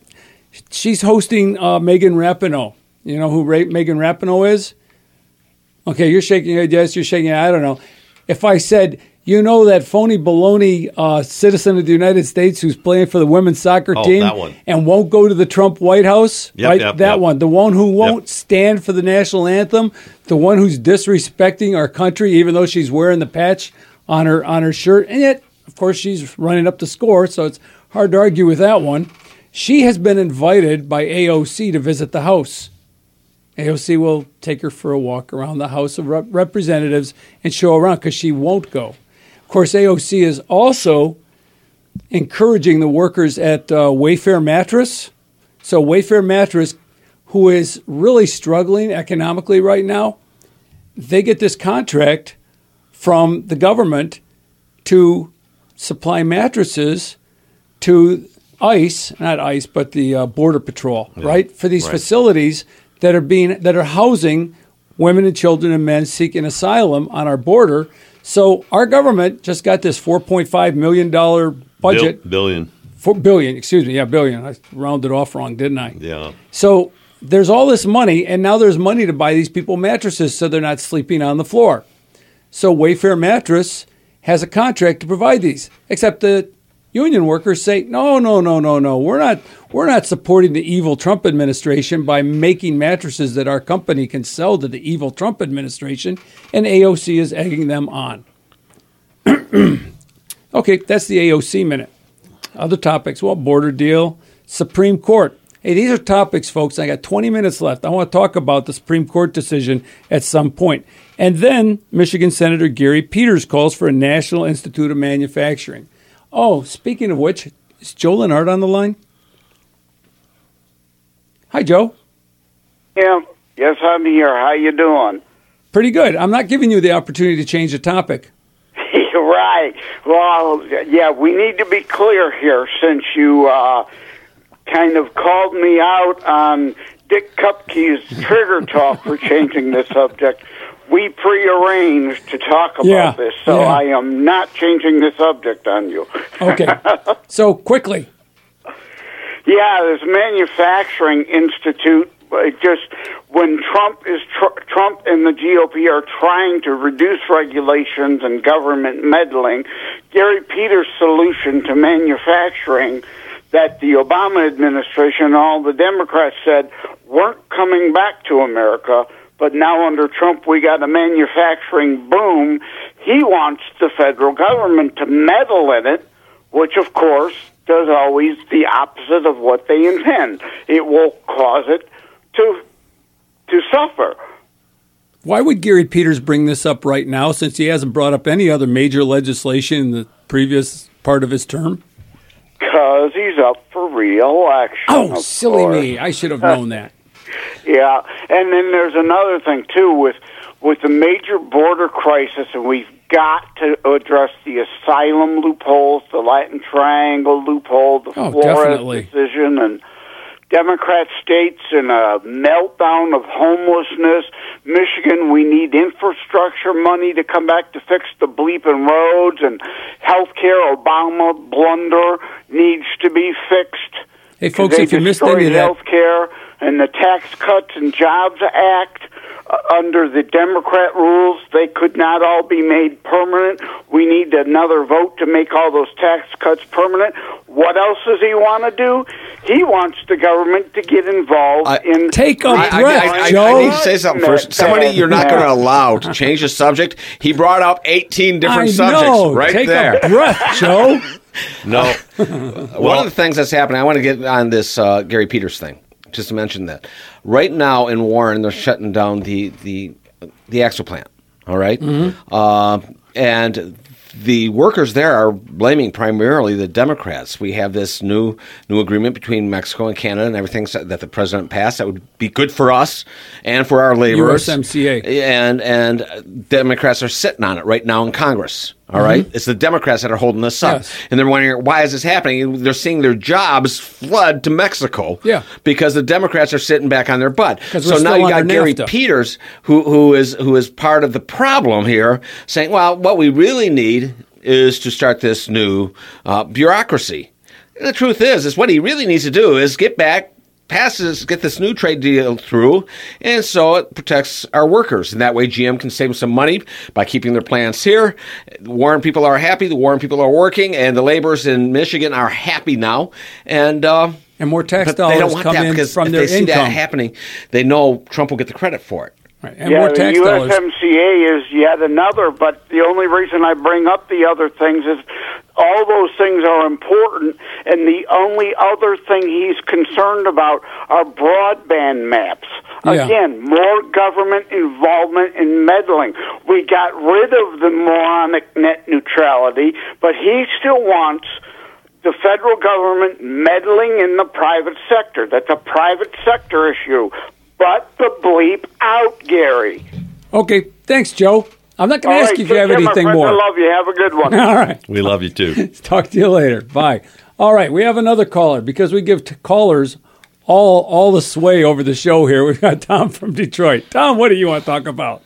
she's hosting uh, Megan Rapinoe. You know who Ra- Megan Rapinoe is? Okay, you're shaking your head. Yes, you're shaking your head. I don't know. If I said, you know that phony baloney uh, citizen of the United States who's playing for the women's soccer Oh, team that one. and won't go to the Trump White House? Yep, right? yep, that yep. one. The one who won't stand for the national anthem. The one who's disrespecting our country, even though she's wearing the patch on her on her shirt. And yet, of course, she's running up the score, so it's hard to argue with that one. She has been invited by A O C to visit the House. A O C will take her for a walk around the House of Rep- Representatives and show her around because she won't go. Of course, A O C is also encouraging the workers at uh, Wayfair Mattress. So Wayfair Mattress, who is really struggling economically right now, they get this contract from the government to supply mattresses to ICE, not ICE, but the uh, Border Patrol, Yeah, right? For these right. facilities that are being that are housing women and children and men seeking asylum on our border. So our government just got this four point five million dollars budget. Bil- billion. Four billion, excuse me, yeah, billion. I rounded off wrong, didn't I? Yeah. So there's all this money, and now there's money to buy these people mattresses so they're not sleeping on the floor. So Wayfair Mattress has a contract to provide these, except the union workers say, no, no, no, no, no. We're not we're not supporting the evil Trump administration by making mattresses that our company can sell to the evil Trump administration, and A O C is egging them on. Okay, that's the A O C Minute. Other topics, well, border deal, Supreme Court. Hey, these are topics, folks. I got twenty minutes left. I want to talk about the Supreme Court decision at some point. And then Michigan Senator Gary Peters calls for a National Institute of Manufacturing. Oh, speaking of which, is Joe Lennart on the line? Hi, Joe. Yeah, yes, I'm here. How you doing? Pretty good. I'm not giving you the opportunity to change the topic. Right. Well, yeah, we need to be clear here since you uh, kind of called me out on Dick Kupke's trigger talk for changing the subject. We prearranged to talk about Yeah, this, so yeah. I am not changing the subject on you. Okay. So, quickly. Yeah, this manufacturing institute, it just when Trump is tr- Trump and the G O P are trying to reduce regulations and government meddling, Gary Peters' solution to manufacturing that the Obama administration and all the Democrats said weren't coming back to America, but now under Trump we got a manufacturing boom. He wants the federal government to meddle in it, which of course does always the opposite of what they intend. It will cause it to to suffer. Why would Gary Peters bring this up right now, since he hasn't brought up any other major legislation in the previous part of his term? Because he's up for re-election. Oh, silly course. me. I should have known that. Yeah, and then there's another thing, too, with with the major border crisis, and we've got to address the asylum loopholes, the Latin Triangle loophole, the oh, Flores definitely. decision, and Democrat states in a meltdown of homelessness. Michigan, we need infrastructure money to come back to fix the bleeping roads, and healthcare, Obama blunder needs to be fixed. Hey, folks, if you missed any of that, healthcare and the Tax Cuts and Jobs Act. Uh, under the Democrat rules, they could not all be made permanent. We need another vote to make all those tax cuts permanent. What else does he want to do? He wants the government to get involved I, in... Take a I, breath, I, I, Joe. I need to say something first. Somebody you're not going to allow to change the subject. He brought up eighteen different I subjects know. right Take there. a breath, Joe. No. One of the things that's happening, I want to get on this uh, Gary Peters thing. Just to mention that, right now in Warren, they're shutting down the the the Axle plant. All right, mm-hmm. uh, and the workers there are blaming primarily the Democrats. We have this new new agreement between Mexico and Canada and everything that the president passed that would be good for us and for our laborers. U S M C A. And and Democrats are sitting on it right now in Congress. All right, mm-hmm. It's the Democrats that are holding this up, yes. and they're wondering why is this happening. They're seeing their jobs flood to Mexico, yeah, because the Democrats are sitting back on their butt. So now you got Gary NAFTA. Peters, who who is who is part of the problem here, saying, "Well, what we really need is to start this new uh, bureaucracy." And the truth is, is what he really needs to do is get back. Passes, get this new trade deal through, and so it protects our workers. And that way G M can save some money by keeping their plants here. The Warren people are happy. The Warren people are working, and the laborers in Michigan are happy now. And uh, and more tax but dollars they don't want come that in because from if their they see income. that happening, they know Trump will get the credit for it. Right. And yeah, more tax the dollars. U S M C A is yet another, but the only reason I bring up the other things is all those things are important, and the only other thing he's concerned about are broadband maps. Yeah. Again, more government involvement in meddling. We got rid of the moronic net neutrality, but he still wants the federal government meddling in the private sector. That's a private sector issue. But the bleep out, Gary. Okay, thanks, Joe. I'm not going to ask right, you if you have care, anything my friend. more. I love you. Have a good one. All right. We love you too. Talk to you later. Bye. All right, we have another caller because we give t- callers all all the sway over the show here. We've got Tom from Detroit. Tom, what do you want to talk about?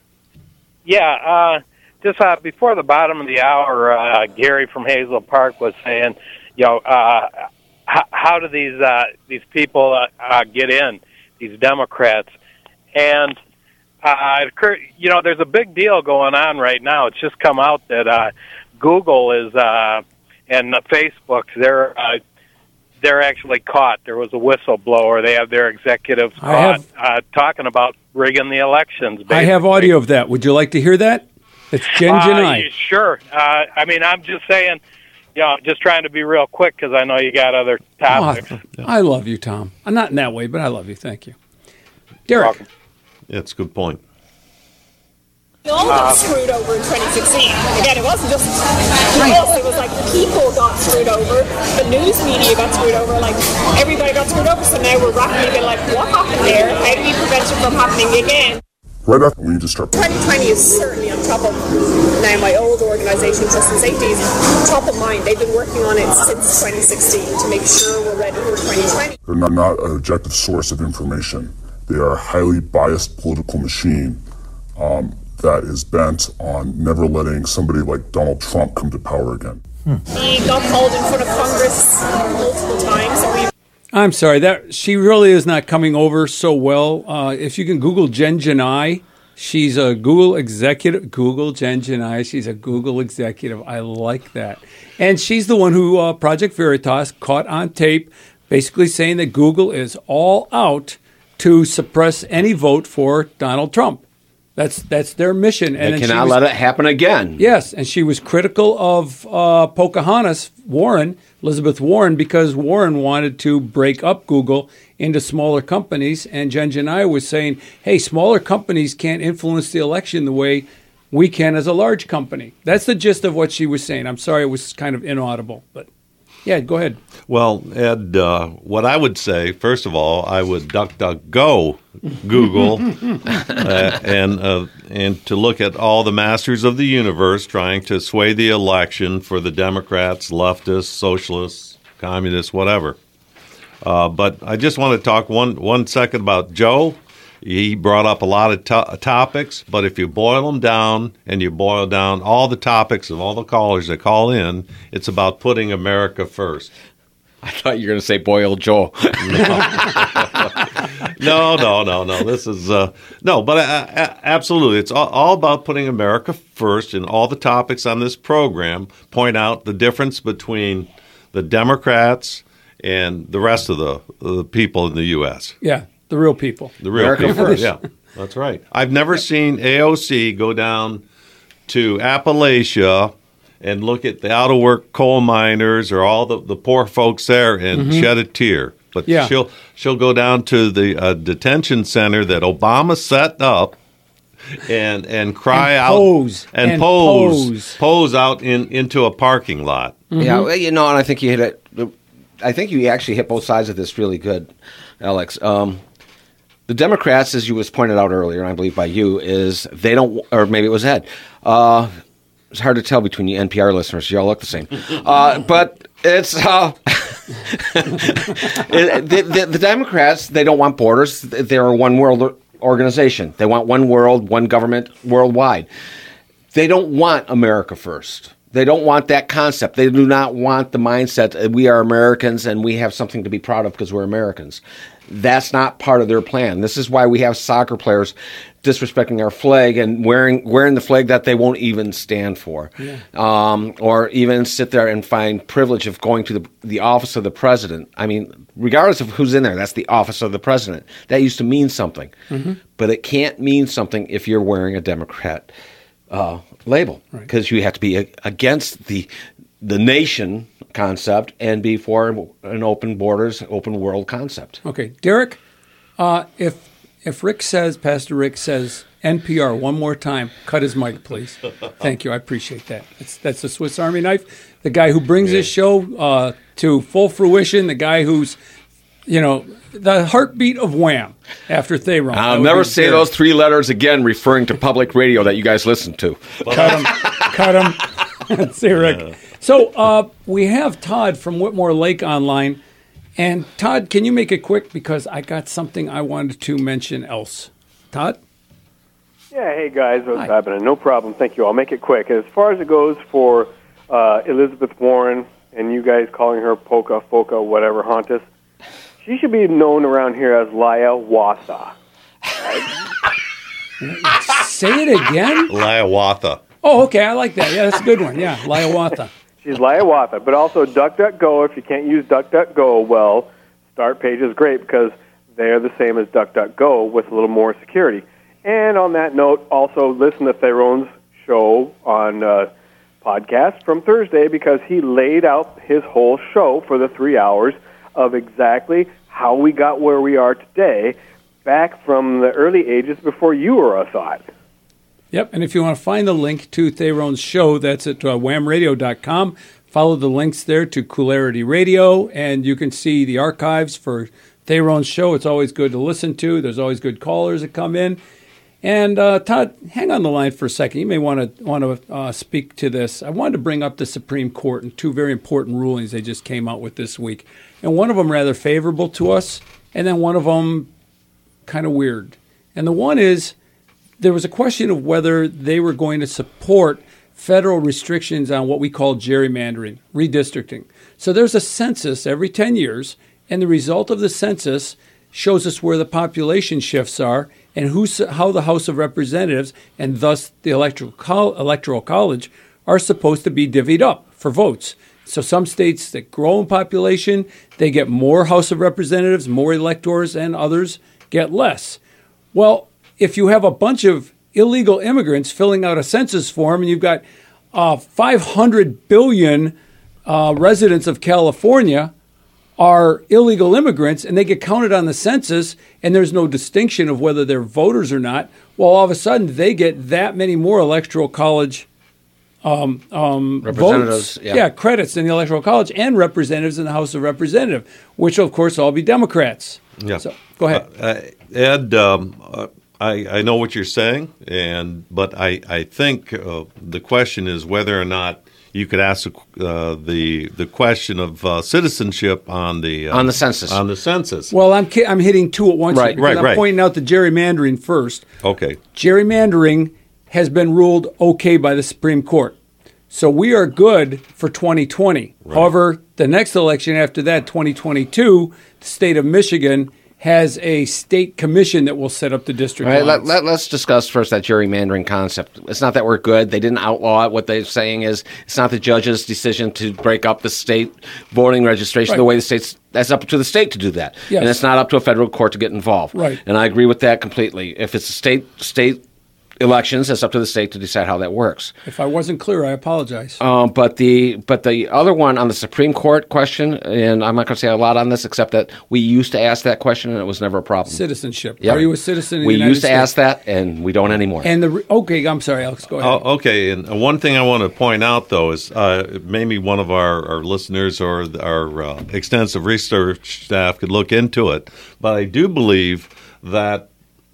Yeah, uh, just uh, before the bottom of the hour, uh, Gary from Hazel Park was saying, you know, uh, how, how do these uh, these people uh, uh, get in, these Democrats? And uh, it occurred, you know, there's a big deal going on right now. It's just come out that uh, Google is uh, and Facebook, they're uh, they're actually caught. There was a whistleblower. They have their executives I caught have- uh, talking about rigging the elections. Basically. I have audio of that. Would you like to hear that? It's Jen Uh, Janai. yeah, sure. Uh, I mean, I'm just saying, you know, just trying to be real quick because I know you got other topics. Oh, I love you, Tom. I'm not in that way, but I love you. Thank you. Derek. Yeah, it's a good point. We all got screwed over in twenty sixteen. Again, it wasn't just us, it was like people got screwed over, the news media got screwed over, like everybody got screwed over, so now we're rapidly being like, what happened there? How do we prevent it from happening again? Right after we need to start. twenty twenty is certainly on top of now my old organisation, Trust and Safety, is top of mind. They've been working on it since twenty sixteen to make sure we're ready for twenty twenty. They're not, not an objective source of information. They are a highly biased political machine um, that is bent on never letting somebody like Donald Trump come to power again. He got called in front of Congress multiple times, and we I'm sorry, that she really is not coming over so well. Uh, if you can Google Jen Janai, She's a Google executive, Google Jen Janai. She's a Google executive. I like that. And she's the one who, uh, Project Veritas, caught on tape basically saying that Google is all out to suppress any vote for Donald Trump. That's that's their mission. And they cannot was, let it happen again. Yes, and she was critical of uh, Pocahontas Warren, Elizabeth Warren, because Warren wanted to break up Google into smaller companies. And Jen Janai was saying, hey, smaller companies can't influence the election the way we can as a large company. That's the gist of what she was saying. I'm sorry it was kind of inaudible, but yeah, go ahead. Well, Ed, uh, what I would say, first of all, I would duck, duck, go Google uh, and uh, and to look at all the masters of the universe trying to sway the election for the Democrats, leftists, socialists, communists, whatever. Uh, but I just want to talk one one second about Joe. He brought up a lot of to- topics, but if you boil them down and you boil down all the topics of all the callers that call in, it's about putting America first. I thought you were going to say boil Joe. no, no, no, no. This is uh, no, but uh, absolutely, it's all, all about putting America first. And all the topics on this program point out the difference between the Democrats and the rest of the, the people in the U S. Yeah. The real people. The real America people, first. Yeah, that's right. I've never seen A O C go down to Appalachia and look at the out-of-work coal miners or all the, the poor folks there and Mhm. shed a tear. But Yeah. she'll she'll go down to the uh, detention center that Obama set up and and cry And out pose. and, And pose, pose. pose out in into a parking lot. Yeah, well, you know, and I think you hit it. I think you actually hit both sides of this really good, Alex. Um, the Democrats, as you was pointed out earlier, and I believe by you, is they don't, or maybe it was Ed. Uh, it's hard to tell between you N P R listeners. You all look the same. Uh, but it's uh, it, the, the, the Democrats. They don't want borders. They're a one world organization. They want one world, one government worldwide. They don't want America first. They don't want that concept. They do not want the mindset that we are Americans and we have something to be proud of because we're Americans. That's not part of their plan. This is why we have soccer players disrespecting our flag and wearing wearing the flag that they won't even stand for, Yeah. um, or even sit there and find privilege of going to the, the office of the president. I mean, regardless of who's in there, that's the office of the president. That used to mean something, Mhm. but it can't mean something if you're wearing a Democrat uh, label, because you have to be a, against the the nation concept and be for an open borders, open world concept. Okay, Derek, uh, if if Rick says, Pastor Rick says N P R one more time, cut his mic, please. Thank you. I appreciate that. That's, that's the Swiss Army knife. The guy who brings this show uh, to full fruition, the guy who's, you know, the heartbeat of Wham! After Theron. That I'll would never be say Derek. those three letters again, referring to public radio that you guys listen to. Cut him. Cut him. See, Rick. So uh, we have Todd from Whitmore Lake online. And Todd, can you make it quick? Because I got something I wanted to mention else. Todd? Yeah, hey guys, what's happening? No problem. Thank you. I'll make it quick. As far as it goes for uh, Elizabeth Warren and you guys calling her Poca, Foca, whatever, Hontus, she should be known around here as Laya Wasa. Say it again? Liawatha. Oh, okay. I like that. Yeah, that's a good one. Yeah, Liawatha. She's Liawatha. But also DuckDuckGo, if you can't use DuckDuckGo, well, Start Page is great because they're the same as DuckDuckGo with a little more security. And on that note, also listen to Theron's show on uh, podcast from Thursday because he laid out his whole show for the three hours of exactly how we got where we are today back from the early ages before you or a thought. Yep, and if you want to find the link to Theron's show, that's at uh, wham radio dot com. Follow the links there to Coolarity Radio, and you can see the archives for Theron's show. It's always good to listen to. There's always good callers that come in. And uh, Todd, hang on the line for a second. You may want to want to uh, speak to this. I wanted to bring up the Supreme Court and two very important rulings they just came out with this week, and one of them rather favorable to us, and then one of them kind of weird. And the one is there was a question of whether they were going to support federal restrictions on what we call gerrymandering, redistricting. So there's a census every ten years, and the result of the census shows us where the population shifts are and who's, how the House of Representatives and thus the electoral, col- electoral college are supposed to be divvied up for votes. So some states that grow in population, they get more House of Representatives, more electors, and others get less. Well, if you have a bunch of illegal immigrants filling out a census form and you've got uh, five hundred billion uh, residents of California are illegal immigrants and they get counted on the census and there's no distinction of whether they're voters or not, well, all of a sudden they get that many more electoral college um, um, Representatives, votes, yeah. yeah, credits in the electoral college and representatives in the House of Representatives, which will, of course, all be Democrats. Yeah. So, go ahead. Uh, Ed, um, uh, I, I know what you're saying, and but I, I think uh, the question is whether or not you could ask uh, the the question of uh, citizenship on the uh, On the census. On the census. Well, I'm ki- I'm hitting two at once. Right, here because right, I'm right. pointing out the gerrymandering first. Okay. Gerrymandering has been ruled okay by the Supreme Court. So we are good for twenty twenty. Right. However, the next election after that, twenty twenty-two, the state of Michigan has a state commission that will set up the district All right, lines. let, let, let's discuss first that gerrymandering concept. It's not that we're good. They didn't outlaw it. What they're saying is it's not the judge's decision to break up the state voting registration Right. the way the state's. That's up to the state to do that. Yes. And it's not up to a federal court to get involved. Right. And I agree with that completely. If it's a state state elections, it's up to the state to decide how that works. If I wasn't clear, I apologize. Um, but the but the other one on the Supreme Court question, and I'm not going to say a lot on this, except that we used to ask that question and it was never a problem. Citizenship. Yep. Are you a citizen of we the United used to States? ask that, and we don't anymore. And the re- okay, I'm sorry, Alex. Go ahead. Oh, okay, and one thing I want to point out, though, is uh, maybe one of our, our listeners or our uh, extensive research staff could look into it. But I do believe that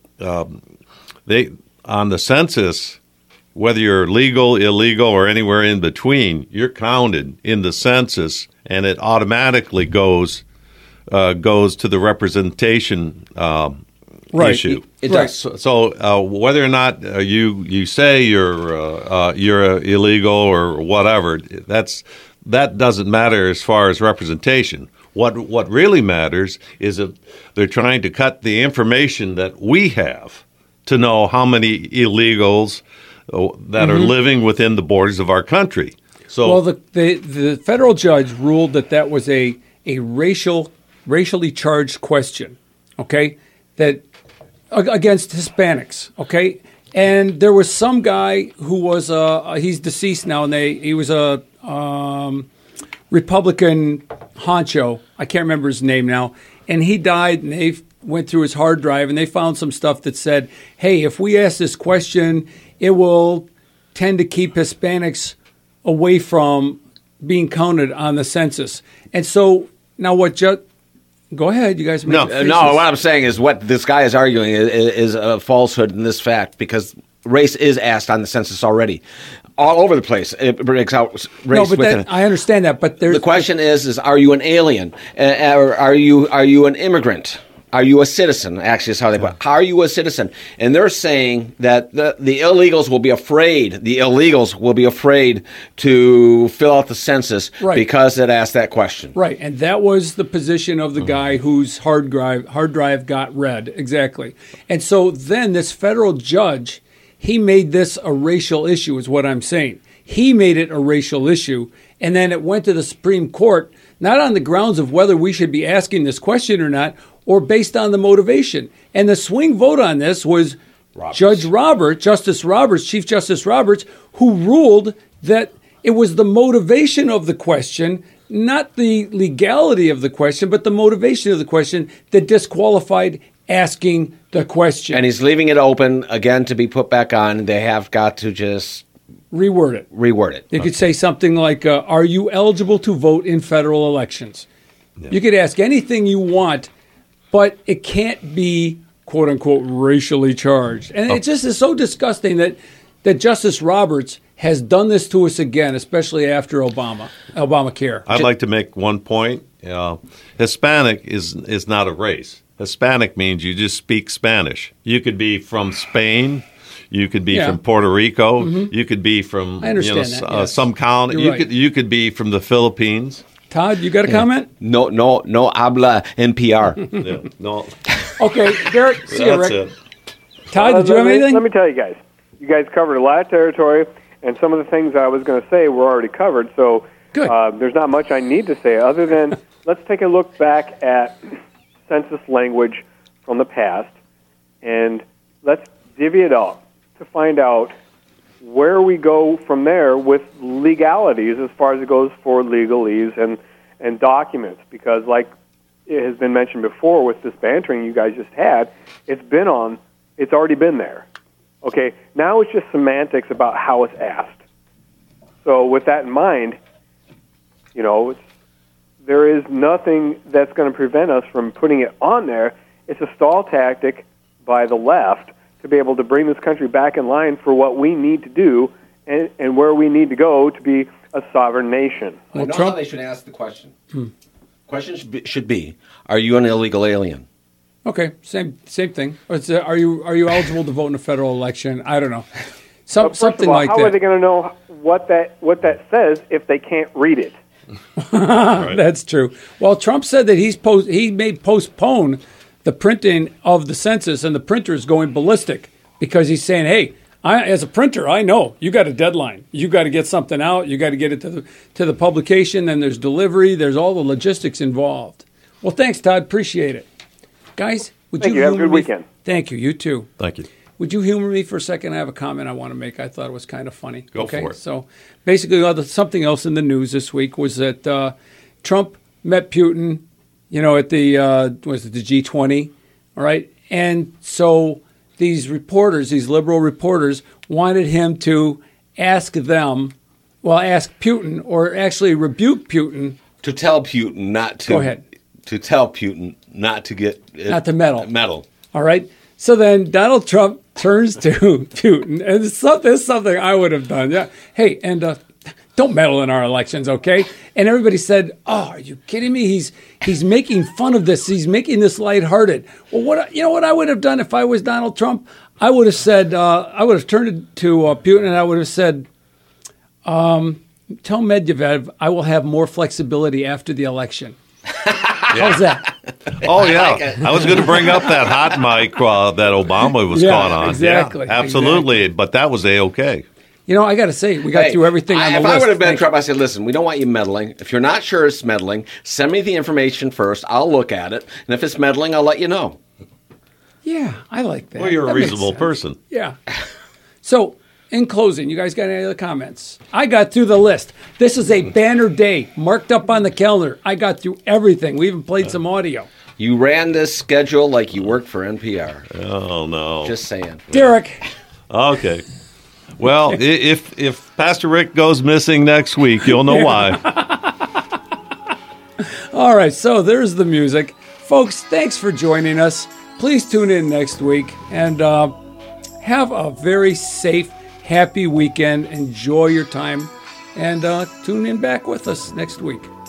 um, they on the census, whether you're legal, illegal, or anywhere in between, you're counted in the census, and it automatically goes uh, goes to the representation um, Right. issue. It- it does. So, so uh, whether or not uh, you you say you're uh, uh, you're uh, illegal or whatever, that's that doesn't matter as far as representation. What what really matters is that they're trying to cut the information that we have to know how many illegals uh, that are Mhm. living within the borders of our country. So well, the, the the federal judge ruled that that was a a racial racially charged question. Okay, that ag- against Hispanics. Okay, and there was some guy who was uh he's deceased now, and they he was a um, Republican honcho. I can't remember his name now, and he died, and they went through his hard drive, and they found some stuff that said, hey, if we ask this question, it will tend to keep Hispanics away from being counted on the census. And so now what ju- go ahead, you guys. No, make uh, no. What I'm saying is what this guy is arguing is, is a falsehood in this fact because race is asked on the census already, all over the place. It breaks out race No, but within that, it. I understand that, but there's The question is: is are you an alien, uh, or are you are you an immigrant? Are you a citizen? Actually, is how they put it. Are you a citizen? And they're saying that the, the illegals will be afraid. The illegals will be afraid to fill out the census Right. because it asked that question. Right, and that was the position of the guy whose hard drive hard drive got read exactly. And so then this federal judge, he made this a racial issue, is what I'm saying. He made it a racial issue, and then it went to the Supreme Court, not on the grounds of whether we should be asking this question or not, or based on the motivation. And the swing vote on this was Judge Roberts, Justice Roberts, Chief Justice Roberts, who ruled that it was the motivation of the question, not the legality of the question, but the motivation of the question that disqualified asking the question. And he's leaving it open again to be put back on. They have got to just reword it. Reword it. You could say something like, uh, are you eligible to vote in federal elections? You could ask anything you want, but it can't be, quote unquote, racially charged. And it just is so disgusting that, that Justice Roberts has done this to us again, especially after Obama, Obamacare. I'd like to make one point. Uh, Hispanic is is not a race. Hispanic means you just speak Spanish. You could be from Spain. You could be Yeah. from Puerto Rico. Mhm. You could be from I understand you know, that, s- uh, yes. some colony. You're You right. could you could be from the Philippines. Todd, you got a comment? No, no, no habla N P R. yeah, no. Okay, Derek, see you, That's Rick. it. Todd, Uh, did you have let me- anything? Let me tell you guys. You guys covered a lot of territory, and some of the things I was going to say were already covered. So uh, there's not much I need to say other than let's take a look back at census language from the past, and let's divvy it up to find out where we go from there with legalities as far as it goes for legalese and, and documents. Because like it has been mentioned before with this bantering you guys just had, it's been on, it's already been there. Okay, now it's just semantics about how it's asked. So with that in mind, you know, it's, there is nothing that's going to prevent us from putting it on there. It's a stall tactic by the left to be able to bring this country back in line for what we need to do and, and where we need to go to be a sovereign nation. I know how they should ask the question. Hmm. Question should be, should be, are you an illegal alien? Okay, same same thing. Or it's, uh, are you are you eligible to vote in a federal election? I don't know. Some, First something of all, like how that. are they going to know what that what that says if they can't read it? That's true. Well, Trump said that he's post, he may postpone the printing of the census, and the printer is going ballistic because he's saying, hey, I, as a printer, I know you got a deadline. You got to get something out. You got to get it to the, to the publication. Then there's delivery. There's all the logistics involved. Well, thanks, Todd. Appreciate it. Guys, would Thank you you. Have a humor good me- weekend. Thank you. You too. Thank you. Would you humor me for a second? I have a comment I want to make. I thought it was kind of funny. Go okay? for it. So basically, other, something else in the news this week was that uh, Trump met Putin, you know, at the, uh, was it the G twenty, all right? And so these reporters, these liberal reporters, wanted him to ask them, well, ask Putin, or actually rebuke Putin. To tell Putin not to. Go ahead. To tell Putin not to get. Uh, Not to meddle. Meddle. All right. So then Donald Trump turns to Putin, and it's something, this is something I would have done. Yeah. Hey, and uh, don't meddle in our elections, okay? And everybody said, "Oh, are you kidding me? He's he's making fun of this. He's making this lighthearted." Well, what you know what I would have done if I was Donald Trump? I would have said, uh, I would have turned to uh, Putin, and I would have said, um, "Tell Medvedev I will have more flexibility after the election." How's that? Oh, yeah. I was going to bring up that hot mic uh, that Obama was Yeah, caught on. exactly, Yeah, absolutely. But that was A-okay. You know, I got to say, we got Hey, through everything I, on the if list. I would have been Thank Trump, I said, listen, we don't want you meddling. If you're not sure it's meddling, send me the information first. I'll look at it. And if it's meddling, I'll let you know. Yeah, I like that. Well, you're That a makes reasonable sense. person. Yeah. So, in closing, you guys got any other comments? I got through the list. This is a banner day, marked up on the calendar. I got through everything. We even played some audio. You ran this schedule like you worked for N P R. Oh, no. Just saying. Derek. Okay. Well, i- if if Pastor Rick goes missing next week, you'll know why. All right, so there's the music. Folks, thanks for joining us. Please tune in next week and uh, have a very safe, happy weekend. Enjoy your time and uh, tune in back with us next week.